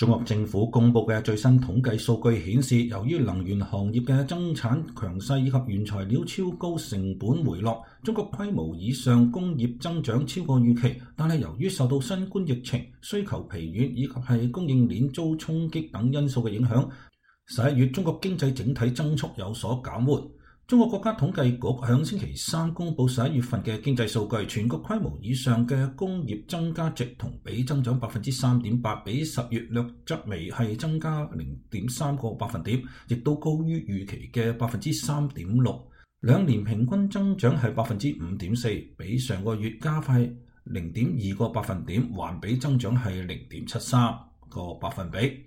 中國政府公布嘅最新統計數據顯示，由於能源行業嘅增產強勢以及原材料超高成本回落，中國規模以上工業增長超過預期。但係由於受到新冠疫情、需求疲軟以及係供應鏈遭衝擊等因素嘅影響，11月中國經濟整體增速有所減緩。中國國家統計局響星期三公布11月份嘅經濟數據，全國規模以上嘅工業增加值同比增長3.8%，比10月略則微係增加0.3個百分點，亦都高於預期嘅3.6%。兩年平均增長係5.4%，比上個月加快0.2個百分點，環比增長係0.73個百分比。